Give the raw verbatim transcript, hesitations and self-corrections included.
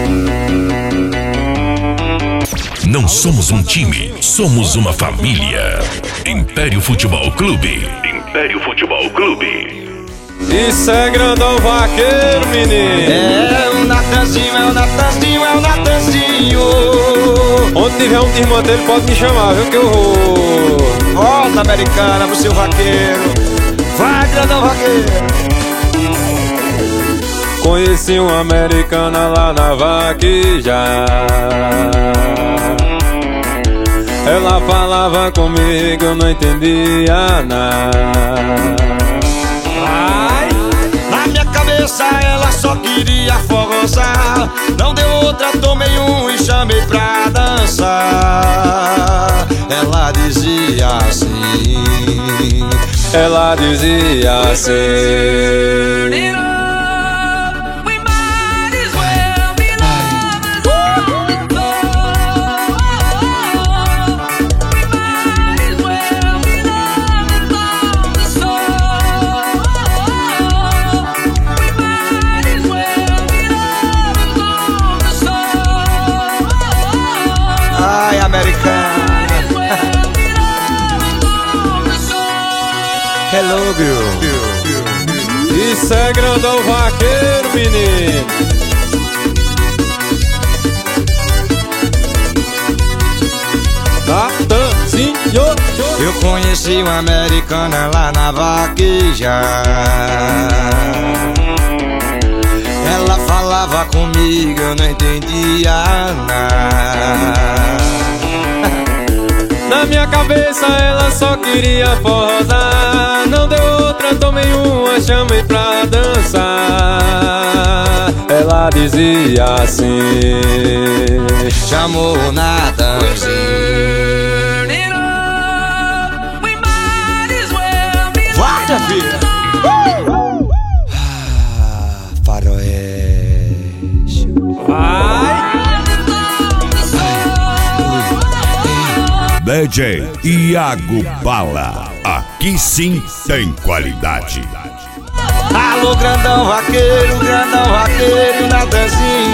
Não somos um time, somos uma família. Império Futebol Clube. Império Futebol Clube. Isso é grandão vaqueiro, menino. É o Natanzinho, é o Natanzinho, é o Natanzinho. Onde tiver um irmão dele pode me chamar, viu que eu vou. Volta, Americana, pro seu vaqueiro. Vai, grandão vaqueiro. Conheci uma americana lá na vaqueja. Ela falava comigo, eu não entendia nada. Ai, na minha cabeça ela só queria forrosar. Não deu outra, tomei um e chamei pra dançar. Ela dizia assim, ela dizia assim. ai, americana. Hello, girl. Isso é grandão vaqueiro, menino. Natanzinho. Eu conheci uma americana lá na vaqueja. Ela falava comigo, eu não entendia nada. Na minha cabeça ela só queria forrosar. Não deu outra, tomei uma, chamei pra dançar. Ela dizia assim, chamou o Natanzinho. Vai, minha filha. Ah, faroeste. D J Iago Bala. Aqui sim tem qualidade. Alô, grandão vaqueiro, grandão vaqueiro, Natanzinho.